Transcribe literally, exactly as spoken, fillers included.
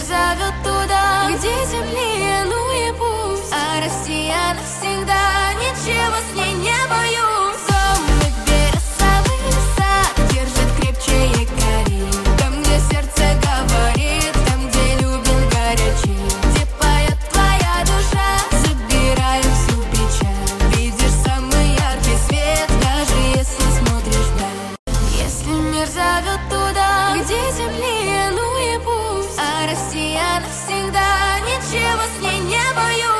зовет туда, где теплее, ну и пусть. А Россия навсегда, ничего с ней не боюсь. Дом, где росовый сад держит крепче якорей. Там, где сердце говорит, там, где любит горячей, где поет твоя душа, забирая всю печаль. Видишь самый яркий свет, даже если смотришь вдаль. Если мир зовет туда, где теплее, ну и пусть. А Россия навсегда, ничего с ней не боюсь.